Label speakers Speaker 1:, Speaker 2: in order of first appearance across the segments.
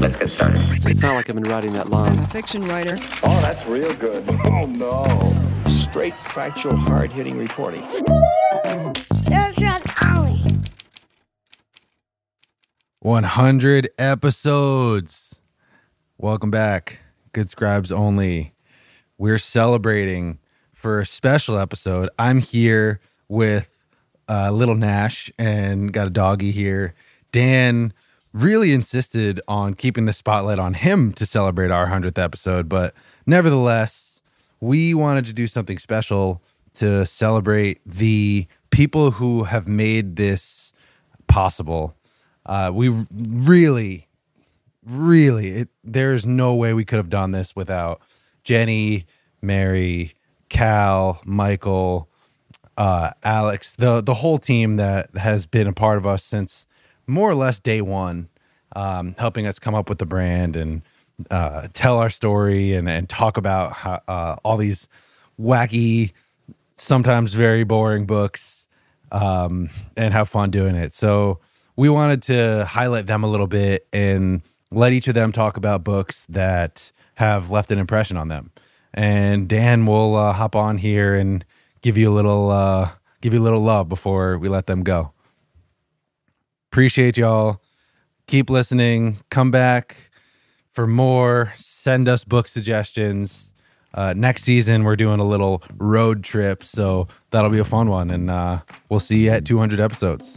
Speaker 1: Let's get started.
Speaker 2: It's not like I've been writing that long.
Speaker 3: I'm a fiction writer.
Speaker 4: Oh, that's real good. Oh, no.
Speaker 5: Straight, factual, hard-hitting reporting.
Speaker 6: Good Scribes Only.
Speaker 7: 100 episodes. Welcome back. Good Scribes Only. We're celebrating for a special episode. I'm here with little Nash and got a doggy here. Dan really insisted on keeping the spotlight on him to celebrate our 100th episode, but nevertheless, we wanted to do something special to celebrate the people who have made this possible. We really, there's no way we could have done this without Jenny, Mary, Cal, Michael, Alex, the whole team that has been a part of us since more or less day one, helping us come up with the brand and tell our story and talk about how, all these wacky, sometimes very boring books, and have fun doing it. So we wanted to highlight them a little bit and let each of them talk about books that have left an impression on them. And Dan will hop on here and give you a little love before we let them go. Appreciate y'all. Keep listening. Come back for more. Send us book suggestions. Next season, we're doing a little road trip, so that'll be a fun one. And we'll see you at 200 episodes.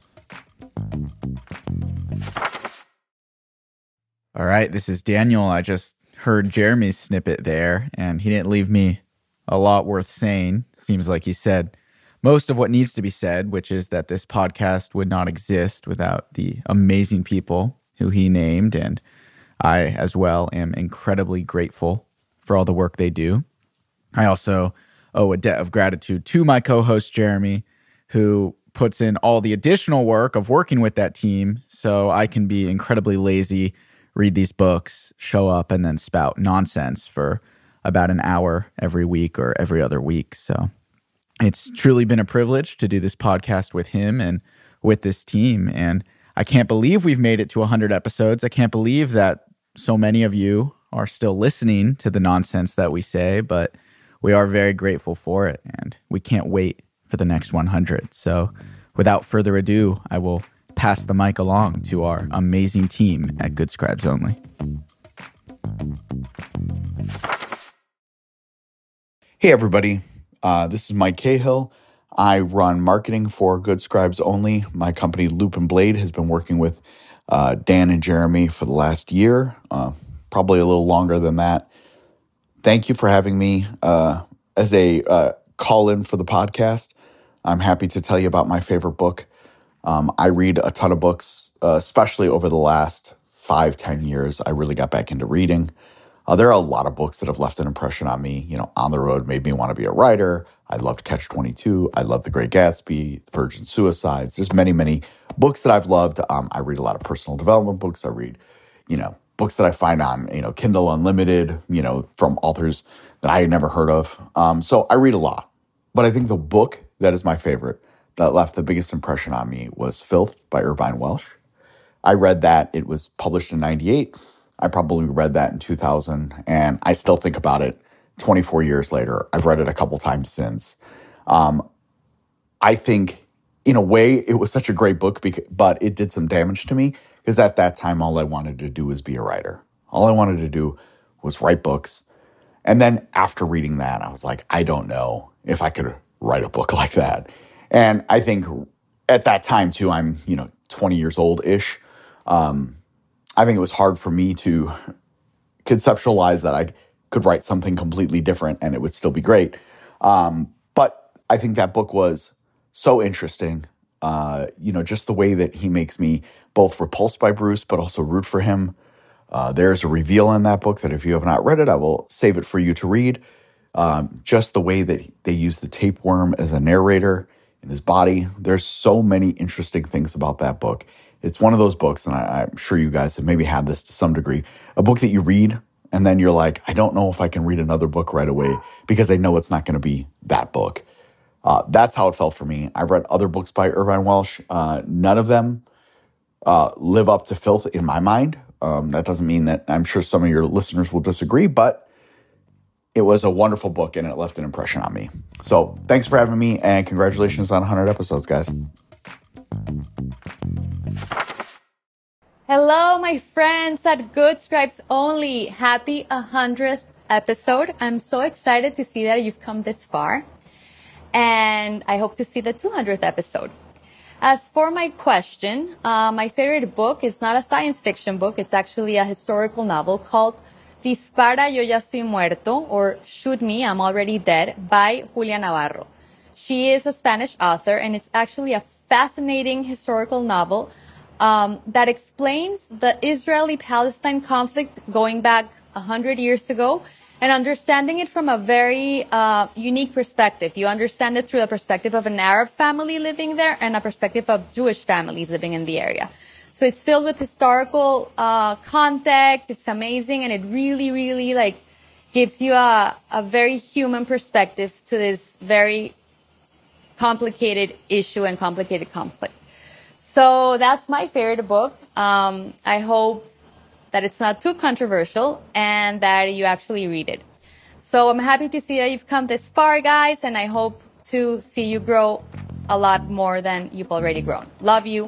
Speaker 8: All right, this is Daniel. I just heard Jeremy's snippet there, and he didn't leave me a lot worth saying. Seems like he said most of what needs to be said, which is that this podcast would not exist without the amazing people who he named, and I, as well, am incredibly grateful for all the work they do. I also owe a debt of gratitude to my co-host, Jeremy, who puts in all the additional work of working with that team so I can be incredibly lazy, read these books, show up, and then spout nonsense for about an hour every week or every other week. So it's truly been a privilege to do this podcast with him and with this team. And I can't believe we've made it to 100 episodes. I can't believe that so many of you are still listening to the nonsense that we say, but we are very grateful for it. And we can't wait for the next 100. So without further ado, I will pass the mic along to our amazing team at Good Scribes Only.
Speaker 9: Hey, everybody. This is Mike Cahill. I run marketing for Good Scribes Only. My company, Loop and Blade, has been working with Dan and Jeremy for the last year, probably a little longer than that. Thank you for having me as a call-in for the podcast. I'm happy to tell you about my favorite book. I read a ton of books, especially over the last 5-10 years. I really got back into reading. There are a lot of books that have left an impression on me. You know, On the Road made me want to be a writer. I loved Catch-22. I love The Great Gatsby, Virgin Suicides. There's many, many books that I've loved. I read a lot of personal development books. I read, books that I find on, Kindle Unlimited, from authors that I had never heard of. So I read a lot. But I think the book that is my favorite that left the biggest impression on me was Filth by Irvine Welsh. I read that. It was published in 98. I probably read that in 2000, and I still think about it 24 years later. I've read it a couple times since. I think, in a way, it was such a great book, but it did some damage to me, because at that time, all I wanted to do was be a writer. All I wanted to do was write books. And then after reading that, I was like, I don't know if I could write a book like that. And I think at that time, too, I'm, 20 years old-ish. I think it was hard for me to conceptualize that I could write something completely different and it would still be great. But I think that book was so interesting. Just the way that he makes me both repulsed by Bruce, but also root for him. There's a reveal in that book that if you have not read it, I will save it for you to read. Just the way that they use the tapeworm as a narrator in his body. There's so many interesting things about that book. It's one of those books, and I'm sure you guys have maybe had this to some degree, a book that you read, and then you're like, I don't know if I can read another book right away because I know it's not going to be that book. That's how it felt for me. I've read other books by Irvine Welsh. None of them live up to Filth in my mind. That doesn't mean that I'm sure some of your listeners will disagree, but it was a wonderful book and it left an impression on me. So thanks for having me, and congratulations on 100 episodes, guys.
Speaker 1: Hello, my friends at Good Scribes Only. Happy 100th episode. I'm so excited to see that you've come this far. And I hope to see the 200th episode. As for my question, my favorite book is not a science fiction book. It's actually a historical novel called Dispara, yo ya estoy muerto, or Shoot Me, I'm Already Dead, by Julia Navarro. She is a Spanish author, and it's actually a fascinating historical novel that explains the Israeli-Palestine conflict going back 100 years ago, and understanding it from a very unique perspective. You understand it through the perspective of an Arab family living there and a perspective of Jewish families living in the area. So it's filled with historical context. It's amazing, and it really, really gives you a very human perspective to this very complicated issue and complicated conflict. So that's my favorite book. I hope that it's not too controversial and that you actually read it. So I'm happy to see that you've come this far, guys, and I hope to see you grow a lot more than you've already grown. Love you.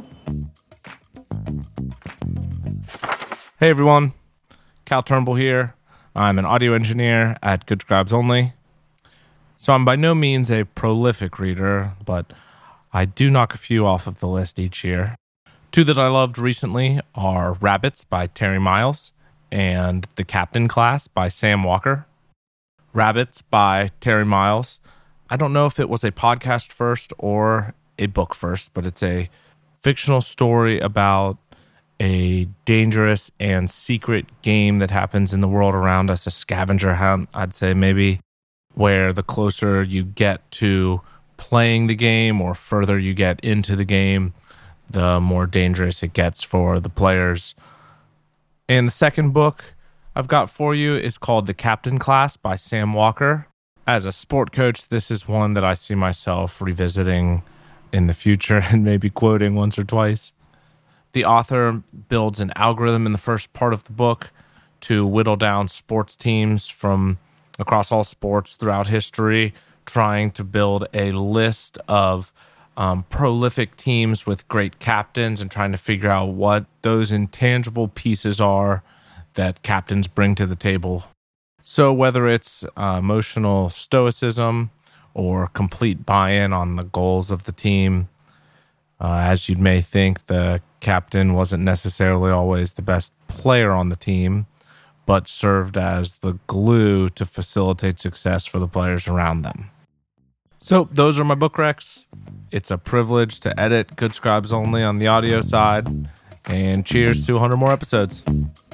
Speaker 2: Hey everyone, Cal Turnbull here. I'm an audio engineer at Good Scribes Only. So I'm by no means a prolific reader, but I do knock a few off of the list each year. Two that I loved recently are Rabbits by Terry Miles and The Captain Class by Sam Walker. Rabbits by Terry Miles. I don't know if it was a podcast first or a book first, but it's a fictional story about a dangerous and secret game that happens in the world around us, a scavenger hunt, I'd say maybe, where the closer you get to playing the game or further you get into the game, the more dangerous it gets for the players. And the second book I've got for you is called The Captain Class by Sam Walker. As a sport coach, this is one that I see myself revisiting in the future and maybe quoting once or twice. The author builds an algorithm in the first part of the book to whittle down sports teams from across all sports throughout history, trying to build a list of prolific teams with great captains and trying to figure out what those intangible pieces are that captains bring to the table. So whether it's emotional stoicism or complete buy-in on the goals of the team, as you may think, the captain wasn't necessarily always the best player on the team, but served as the glue to facilitate success for the players around them. So those are my book recs. It's a privilege to edit Good Scribes Only on the audio side. And cheers to 100 more episodes.